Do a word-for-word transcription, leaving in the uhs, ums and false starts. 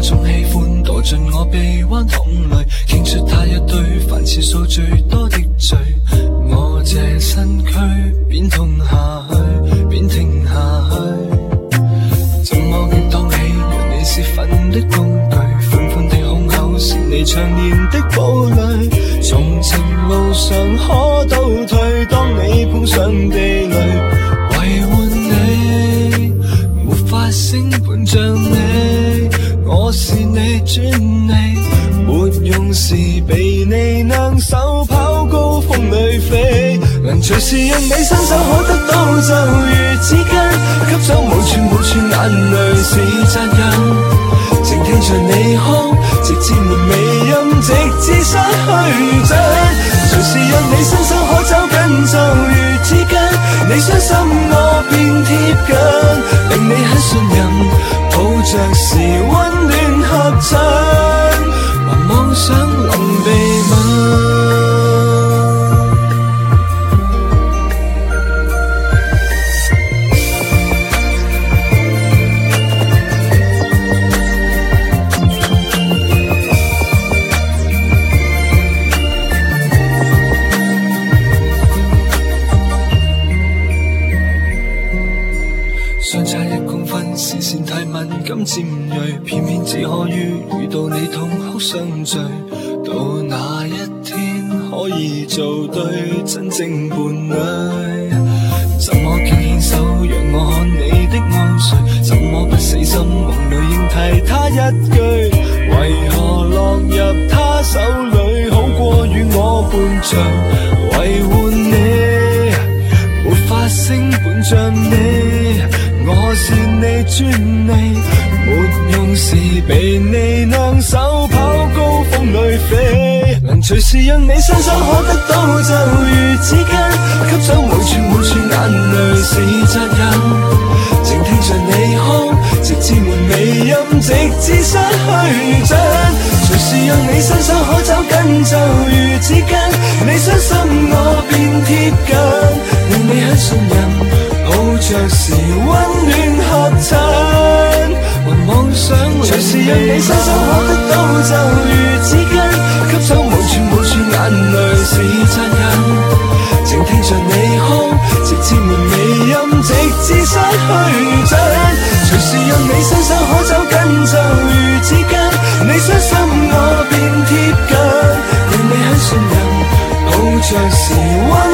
多種喜歡，墮進我臂彎痛淚，傾出他一堆凡次數最多的罪。我這身軀便痛下去，便停下去。怎麼竟當起讓你泄憤的工具？寬寬的胸口是你長年的堡壘。從情路上可倒退，當你碰上地雷，維護你沒法升本像你，我是你專利，沒用時被你兩手跑高峰裏飛，能隨時讓你伸手可得到就如指間，吸走無處無處眼淚是責任，靜聽着你哭，直至沒尾音，直至失去真，隨時讓你伸手可走近就如指間，你傷心我便貼近，令你很信任，抱着時溫暖合襯，還妄想能被吻。相差一公分，視線太敏感尖銳，偏偏只可於遇到你痛哭相聚。到那一天可以做對真正伴侶，怎麼竟牽手讓我看你的安睡？怎麼不死心夢裏仍提他一句？為何落入他手裏好過與我伴隨？維護你沒法升本像你，我是你專利，沒用時被你兩手跑高峰裏飛，能隨時讓你伸手可得到就如指間，吸走無處無處眼淚是責任，靜聽着你哭，直至沒尾音，直至失去真，隨時讓你伸手可走近就如指間，你傷心我便貼近，令你很信任，抱着時溫暖合襯，還妄想隨時讓你伸手可得到就如指間，吸走無處無處眼淚是責任，靜聽着你哭，直至沒尾音，直至失去真，隨時讓你伸手可走近就如指間，你傷心我便貼近，令你很信任，抱着時溫